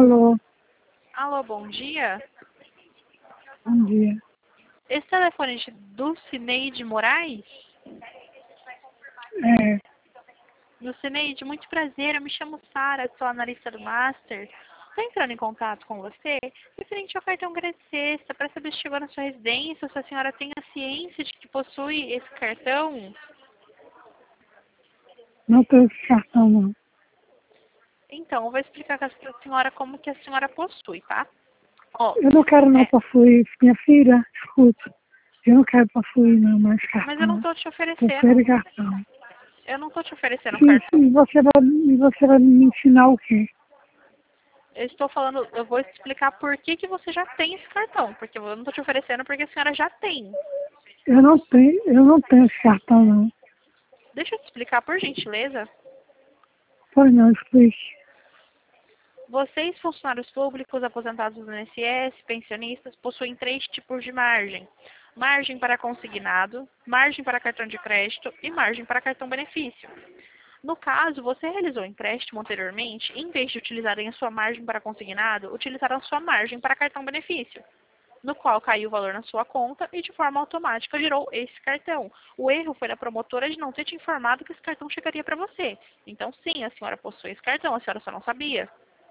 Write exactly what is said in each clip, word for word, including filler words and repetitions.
Alô, Alô, bom dia. bom dia. Esse telefone é do Cineide Moraes? É, Do Cineide, muito prazer. Eu me chamo Sara, sou analista do Master. Estou entrando em contato com você referente ao cartão Crédito Sexta para saber se chegou na sua residência, se a senhora tem a ciência de que possui esse cartão. não tenho esse cartão, não. Então, eu vou explicar para a senhora como que a senhora possui, tá? Ó, Eu não quero não é, possuir. Minha filha, escute. Eu não quero possuir não mais mas eu não cartão. estou te Possuir oferecendo. de cartão. Eu não estou te oferecendo um Sim, cartão. sim, você vai, e você vai me ensinar o quê? Eu estou falando, eu vou explicar por que, que você já tem esse cartão. Porque eu não estou te oferecendo porque a senhora já tem. Eu não tenho, eu não tenho esse cartão, não. Deixa eu te explicar, por gentileza. Pois não, explique. Vocês, funcionários públicos, aposentados do I N S S, pensionistas, possuem três tipos de margem. Margem para consignado, margem para cartão de crédito e margem para cartão benefício. No caso, você realizou um empréstimo anteriormente, em vez de utilizarem a sua margem para consignado, utilizaram a sua margem para cartão benefício, no qual caiu o valor na sua conta e de forma automática gerou esse cartão. O erro foi da promotora de não ter te informado que esse cartão chegaria para você. Então, sim, a senhora possui esse cartão, a senhora só não sabia.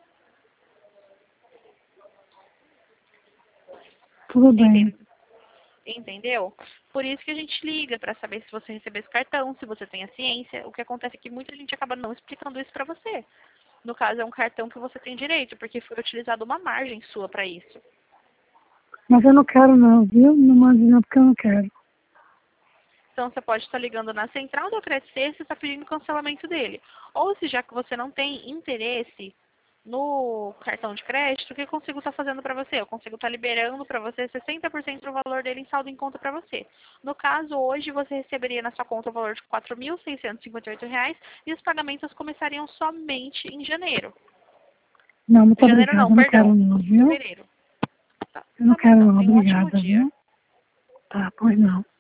Tudo bem. Enten- Entendeu? Por isso que a gente liga, para saber se você recebeu esse cartão, se você tem a ciência. O que acontece é que muita gente acaba não explicando isso para você. No caso, é um cartão que você tem direito, porque foi utilizada uma margem sua para isso. Mas eu não quero não, viu? Não mande não, porque eu não quero. Então, você pode estar ligando na central do Crédito Sexta e está pedindo cancelamento dele. Ou se já que você não tem interesse no cartão de crédito, o que eu consigo estar fazendo para você? Eu consigo estar liberando para você sessenta por cento do valor dele em saldo em conta para você. No caso, hoje você receberia na sua conta o valor de quatro mil seiscentos e cinquenta e oito reais e os pagamentos começariam somente em janeiro. Não, muito Janeiro não, obrigada, eu não quero perdão, não, em viu? fevereiro. Tá, Eu não tá bom quero então. não, Tenha um ótimo obrigada, dia. viu? Tá, pois não.